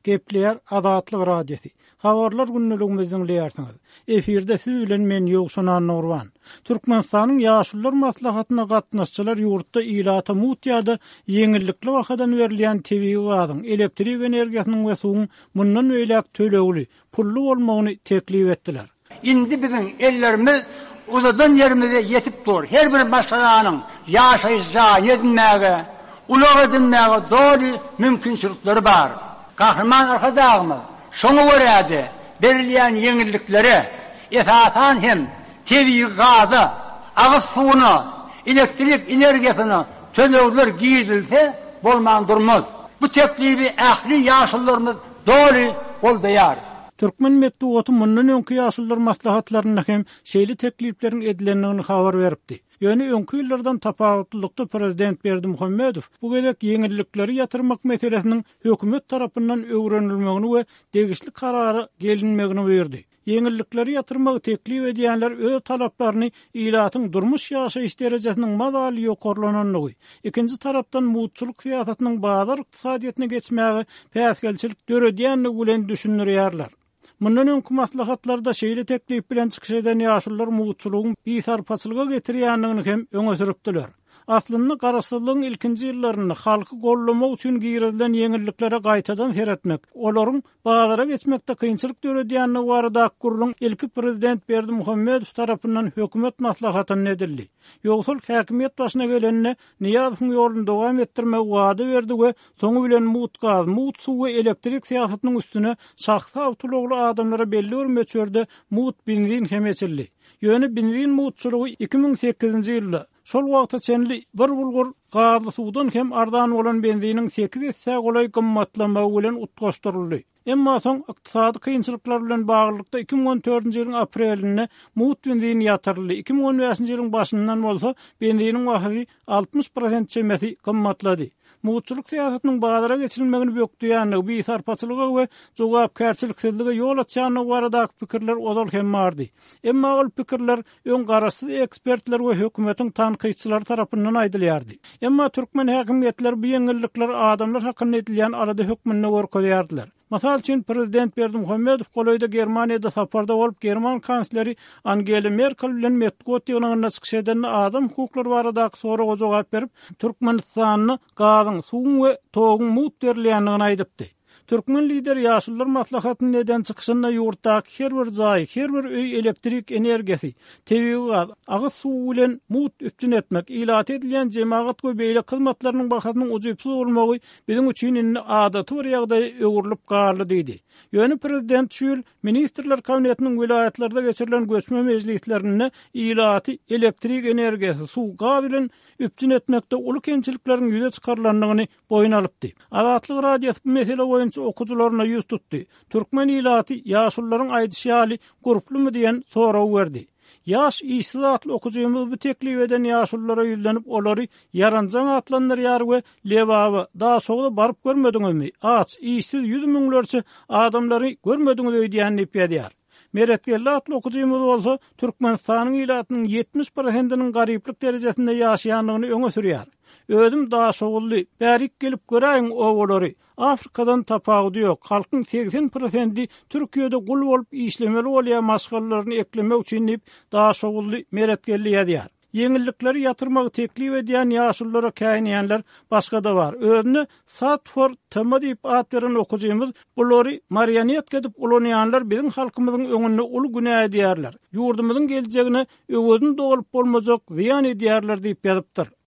Gepleýär Azatlyk radiosi. Habarlar günnüligimizden diýersiňiz. Efirde siz bilen men Ýogsunan Nurwan. Türkmenistanyň ýaşullar maslahatyna gatnaşçylar ýurtda ilata mutýada ýeňillikli wagtdan berilýän tebii gazyň, elektrik energiýasynyň we suwuň mundan öýlek tölegli, pully bolmagyny teklip etdiler. Indi biziň ellerimiz uzadan yerimize yetip dur. Her bir masalanyň ýaşaýyşy edinmäge, ulak edinmäge doli mümkinçilikleri bar. Kahraman arkadaşlarymyz şoňa görä berilýän ýeňillikleri esatan hem tebii gazy, agyz suwuny, elektrik energiýasyny tölegler giýilse bolman durmaz. Bu teklibi ähli ýaşullarymyz doli boldaýar. Türkmen medeniýeti mundan öňki ýaşullar maslahatlaryna hem şeýle tekliplerin edilendigini habar beripdi. Ýöne öňki ýyllardan tapawutlykda prezident Berdimuhammedow bu gezek ýeňillikleri ýatyrmak meselesiniň hökümet tarapyndan öwrenilmegini we degişli karary gelinmegini buyurdy. Ýeňillikleri ýatyrmagy teklip edýänler öz talaplaryny ilatyň durmuş ýaşaýyş derejesiniň madaly ýokarlananlygy, ikinji tarapdan mutçuluk syýasatynyň bazar ykdysadyýatyna geçmägi päsgelçilik döredýänligi bilen düşünýärler. Mundan öňki maslahatlarda şeýle teklip bilen çykyş eden ýaşullar mutçulugyň bitarpaçylyga getirýändigini hem öňe süripdiler. Aslynda garaşsyzlygyň ilkinji ýyllaryny halky gollamak üçin giýirilen ýeňilliklere gaýtadan seretmek, olaryň bazara geçmekde kynçylyk döredýänligi barada gurulun ilki prezident Berdimuhammedow tarapyndan hökümet maslahatyny edildi. Ýogsul häkimiýet başyna gelenine Niýazowyň ýolunda dowam etdirmek wada berdi we soňu bilen mutgaz, mut suw we elektrik syýasatynyň üstüne şahsy awtologly adamlara belli bir meçerde mut benzin hem geçildi. Ýöne benzin mutçulugy 2008-nji ýylda şol wagtda çenli bir bulgur gazly suwdan hem ardan bolan benziniň 8 esse golay gymmatlamagy bilen utgaşdyryldy. Emma soň ykdysady kynçylyklar bilen baglykda 2014-nji ýylyň aprelinde mut benzin ýatyryldy. 2015-nji ýylyň başyndan bolsa benziniň wagty 60% çemeti gymmatlady. Mutçuluk syýasatynyň bazara geçirilmegini bökdüýänligi, bitarpaçylyga we jogapkärçiliksizlige ýol açýanyny baradaky pikirler odal hem bardy. Emma ol pikirler öň garaşsyz ekspertler we hökümetiň tanqyçylary tarapyndan aýdylýardy. Emma türkmen häkimetleri bu ýeňillikler adamlar hakyny edilýän arada hökmüne görkezýärdiler. Masal üçin prezident Berdimuhammedow golaýda Germaniýada saparda bolup German kansleri Angela Merkel bilen Medeniýet ýygynyna çykyş eden adam hukuklary baradaky soraga jogap berip Türkmenistanyny gazyň, suwuň we togyň mut berilýändigini aýdypdy. Türkmen lider ýaşullar maslahatyny neden çykyşynda ýurtdaky her bir jaý, her bir öý elektrik energiýasy, tebii gaz, agyz suw bilen mut üstün etmek, ilat edilýän jemaat we beýle hyzmatlarynyň bahasynyň ujupsuz bolmagy biziň üçin adaty bir ýagdaý öwrülip garly diýdi. Ýöne prezident şol ministrler kabinetiniň vilayatlarda geçirilen göçme meclislerine ilaty elektrik energiýasy, suw, gaz bilen üstün etmekde uly kemçilikleriň ýüze çykarlandygyny boyun alypdy. Azatlyk radiosi bu mesele boýunça okujularına ýüz tutdy. Türkmen ilaty ýaşullaryň aýdyşýaly guruplymy diýen soraw berdi. Yaş işsidatlı okujymyz bu teklip eden ýaşullara ýüzlenip olary yaranjan atlanýar we lewaby daha soňra baryp görmediňizmi? Aç, işsiz 100 miňlerçe adamlary görmediňiz diýýän epýär. Meretgelli atly okujymyz bolsa Türkmenistanyň ilatynyň 70%-iniň garyplyk derejesinde ýaşaýanlygyny öňe sürýär. Özüm daha şogully, bärik gelip göräýin owlary. Afrikadan tapawdy ýok. Halkyň 80%-i Türkiýede gul bolup işlemeli bolýan maşgallaryny eklemek üçin daha şogully meretgelli ýadýar. Ýeňillikleri ýatyrmagy teklip edýän ýaşullara käýnýänler başga da bar. Özüne Satfor tema diýip at beren okujymyz bulary marionet edip ulanýanlar biziň halkymyzyň öňünde uly günä edýärler. Ýurdumyzyň geljegine öwüdün dogulup bolmajak ziýan edýärler diýip ýazypdyr.